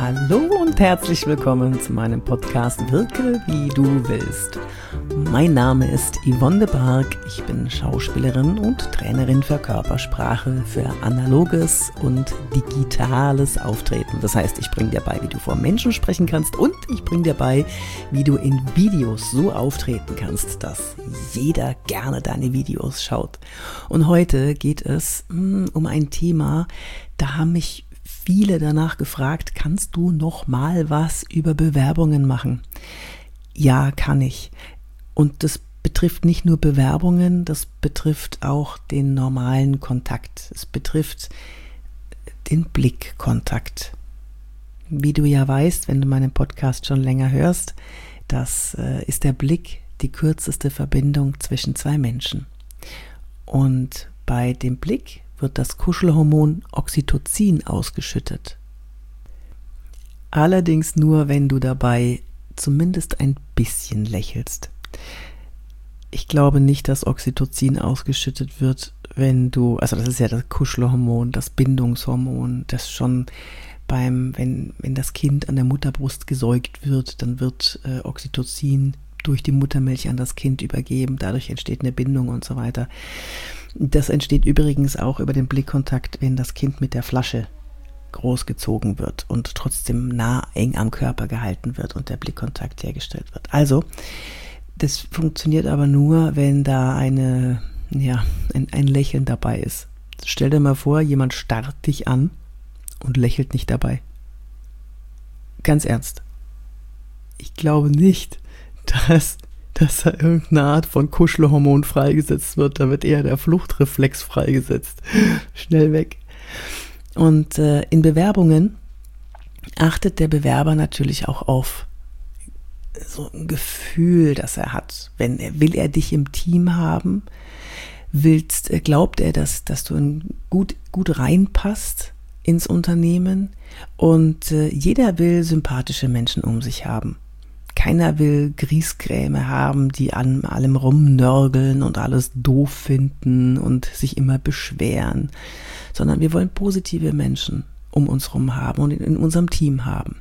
Hallo und herzlich willkommen zu meinem Podcast Wirke wie du willst. Mein Name ist Yvonne de Barg, ich bin Schauspielerin und Trainerin für Körpersprache, für analoges und digitales Auftreten. Das heißt, ich bringe dir bei, wie du vor Menschen sprechen kannst und ich bringe dir bei, wie du in Videos so auftreten kannst, dass jeder gerne deine Videos schaut. Und heute geht es um ein Thema, da haben mich viele danach gefragt, kannst du noch mal was über Bewerbungen machen? Ja, kann ich. Und das betrifft nicht nur Bewerbungen, das betrifft auch den normalen Kontakt. Es betrifft den Blickkontakt. Wie du ja weißt, wenn du meinen Podcast schon länger hörst, das ist der Blick die kürzeste Verbindung zwischen zwei Menschen. Und bei dem Blick wird das Kuschelhormon Oxytocin ausgeschüttet. Allerdings nur, wenn du dabei zumindest ein bisschen lächelst. Ich glaube nicht, dass Oxytocin ausgeschüttet wird, das ist ja das Kuschelhormon, das Bindungshormon, das schon wenn das Kind an der Mutterbrust gesäugt wird, dann wird Oxytocin durch die Muttermilch an das Kind übergeben, dadurch entsteht eine Bindung und so weiter. Das entsteht übrigens auch über den Blickkontakt, wenn das Kind mit der Flasche großgezogen wird und trotzdem eng am Körper gehalten wird und der Blickkontakt hergestellt wird. Also, das funktioniert aber nur, wenn da ein Lächeln dabei ist. Stell dir mal vor, jemand starrt dich an und lächelt nicht dabei. Ganz ernst. Ich glaube nicht, dass da irgendeine Art von Kuschelhormon freigesetzt wird, da wird eher der Fluchtreflex freigesetzt. Schnell weg. Und in Bewerbungen achtet der Bewerber natürlich auch auf so ein Gefühl, das er hat. Will er dich im Team haben? Glaubt er, dass du gut reinpasst ins Unternehmen? Und jeder will sympathische Menschen um sich haben. Keiner will Griesgräme haben, die an allem rumnörgeln und alles doof finden und sich immer beschweren, sondern wir wollen positive Menschen um uns rum haben und in unserem Team haben.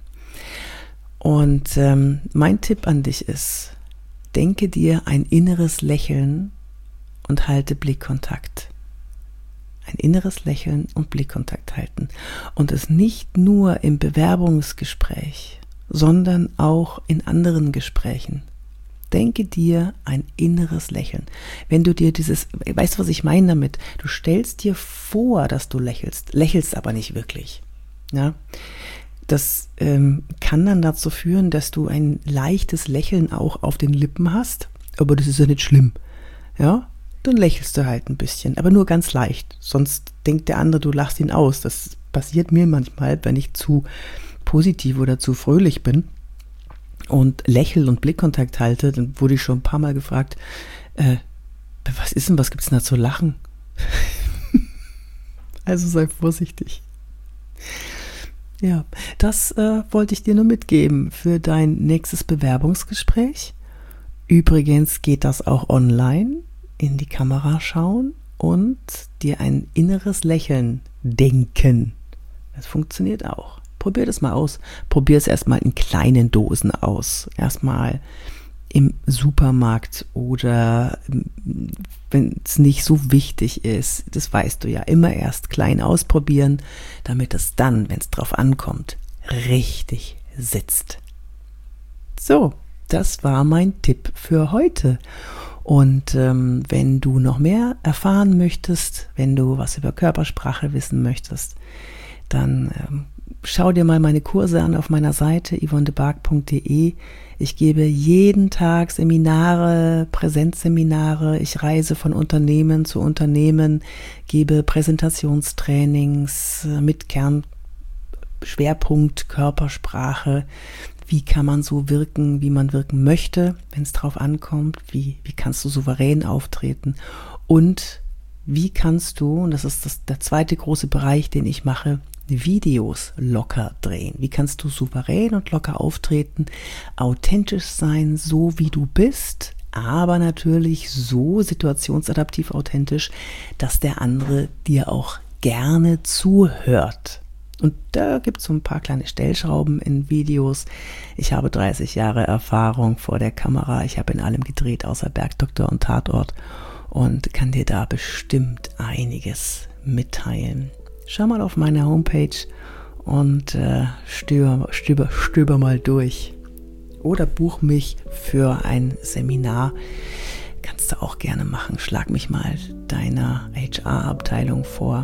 Und mein Tipp an dich ist, denke dir ein inneres Lächeln und halte Blickkontakt. Ein inneres Lächeln und Blickkontakt halten. Und es nicht nur im Bewerbungsgespräch, sondern auch in anderen Gesprächen. Denke dir ein inneres Lächeln. Wenn du dir weißt du, was ich meine damit? Du stellst dir vor, dass du lächelst aber nicht wirklich. Ja? Das kann dann dazu führen, dass du ein leichtes Lächeln auch auf den Lippen hast, aber das ist ja nicht schlimm. Ja? Dann lächelst du halt ein bisschen, aber nur ganz leicht. Sonst denkt der andere, du lachst ihn aus. Das passiert mir manchmal, wenn ich zu positiv oder zu fröhlich bin und lächel und Blickkontakt halte, dann wurde ich schon ein paar Mal gefragt, was gibt's denn da zu lachen? Also sei vorsichtig. Ja, das wollte ich dir nur mitgeben für dein nächstes Bewerbungsgespräch. Übrigens geht das auch online, in die Kamera schauen und dir ein inneres Lächeln denken. Das funktioniert auch. Probier das mal aus. Probier es erstmal in kleinen Dosen aus. Erstmal im Supermarkt oder wenn es nicht so wichtig ist, das weißt du ja, immer erst klein ausprobieren, damit es dann, wenn es drauf ankommt, richtig sitzt. So, das war mein Tipp für heute. Und wenn du noch mehr erfahren möchtest, wenn du was über Körpersprache wissen möchtest, dann schau dir mal meine Kurse an auf meiner Seite yvonnedebarg.de. Ich gebe jeden Tag Seminare, Präsenzseminare. Ich reise von Unternehmen zu Unternehmen, gebe Präsentationstrainings mit Kernschwerpunkt Körpersprache. Wie kann man so wirken, wie man wirken möchte, wenn es drauf ankommt? Wie kannst du souverän auftreten? Und wie kannst du, und das ist der zweite große Bereich, den ich mache, Videos locker drehen. Wie kannst du souverän und locker auftreten, authentisch sein, so wie du bist, aber natürlich so situationsadaptiv authentisch, dass der andere dir auch gerne zuhört. Und da gibt es so ein paar kleine Stellschrauben in Videos. Ich habe 30 Jahre Erfahrung vor der Kamera. Ich habe in allem gedreht, außer Bergdoktor und Tatort. Und kann dir da bestimmt einiges mitteilen. Schau mal auf meine Homepage und stöber mal durch. Oder buch mich für ein Seminar. Kannst du auch gerne machen. Schlag mich mal deiner HR-Abteilung vor.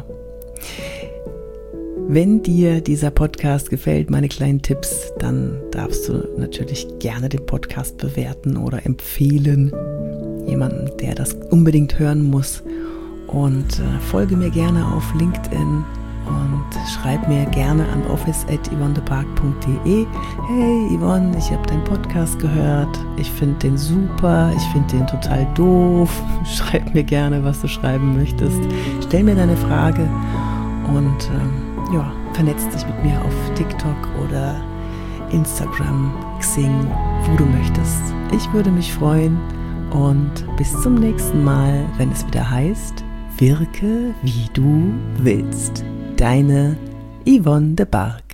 Wenn dir dieser Podcast gefällt, meine kleinen Tipps, dann darfst du natürlich gerne den Podcast bewerten oder empfehlen. Jemanden, der das unbedingt hören muss. Und folge mir gerne auf LinkedIn und schreib mir gerne an office@yvonnedepark.de. Hey Yvonne, ich habe deinen Podcast gehört. Ich finde den super. Ich finde den total doof. Schreib mir gerne, was du schreiben möchtest. Stell mir deine Frage und vernetz dich mit mir auf TikTok oder Instagram, Xing, wo du möchtest. Ich würde mich freuen und bis zum nächsten Mal, wenn es wieder heißt, wirke wie du willst. Deine Yvonne de Barg.